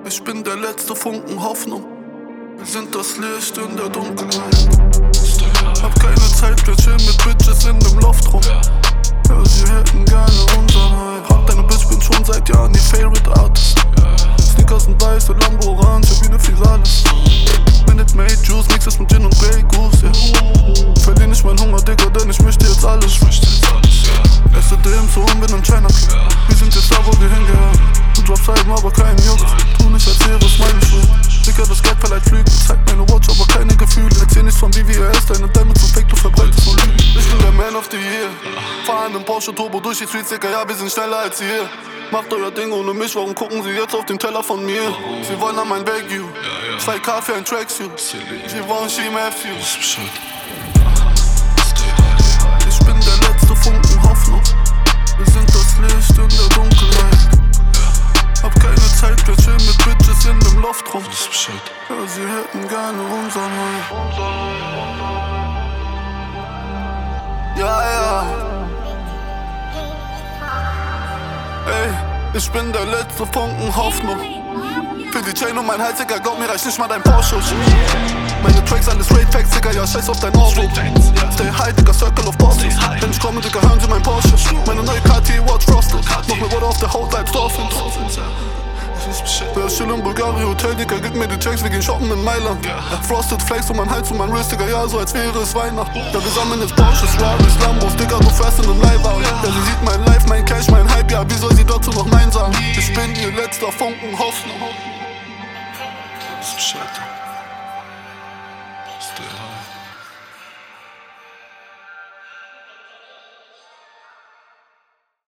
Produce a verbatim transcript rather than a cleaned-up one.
Ich bin der letzte Funken Hoffnung. Wir sind das Licht in der Dunkelheit. Hab keine Zeit, wir chillen mit Bitches in dem Loft rum. Ja, sie hätten gerne unseren Hype. Hab deine Bitch, bin schon seit Jahren die Favorite Artist. Sneakers und weiße Lambo orange, wie ne Fisales. Minute Made Juice, mix es mit Gin und Grey Goose, yeah. Verlier nicht mein Hunger, Digga, denn ich möchte jetzt alles. Esse D M so und bin im China Club. Wir sind jetzt da, wo wir hingehören. Du droppst Alben, aber keinen Joghurt. Tu nicht als wäre es meine Schuld. Digga, das Geld verleiht Flügel. Zeig meine Watch, aber keine Gefühle. Erzähl nichts von V V R S, deine Diamonds sind fake, du verbreitest nur Lügen. Ich bin der Man of the Year. Fahr in einem Porsche Turbo durch die Streets, Digga, ja, wir sind schneller als ihr. Macht euer Ding ohne mich, warum gucken sie jetzt auf den Teller von mir? Sie wollen an mein Wagyu, zwei K für ein Tracksuit. Sie wollen She Matthew. Ich bin der letzte Funken Hoffnung. Wir sind das Licht in der Dunkelheit. Hab keine Zeit, wir chillen mit Bitches in dem Loft rum. Ja, sie hätten gerne unseren Hype. Ja, ja. Ey, ich bin der letzte Funken Hoffnung. Für die Chain und mein Hals, Digga, glaub mir, reicht nicht mal dein Porsche. Meine Tracks, alles Straight Facts, Digga, ja, scheiß auf dein Ohrwurm. Stay high, Digga, Circle of Bosses. Wenn ich komme, Digga, hören sie mein Porsche. Meine neue K T Watch Frosted. Noch mir Water auf der Haut als Dolphins. Wer ist chill im Bulgari Hotel, Digga, gib mir die Checks, wir gehen shoppen in Mailand. Frosted Flakes um mein Hals und mein Wrist, Digga, ja, so als wäre es Weihnachten. Ja, wir sammeln jetzt Porsches, Rarys, Lambos, Digga, du fährst in einem Leihwagen. Ja, sie sieht mein Life, mein Cash, mein Hype, ja, wie soll sie dazu noch Nein sagen? Ich bin ihr letzter Funken Hoffnung. Stay high.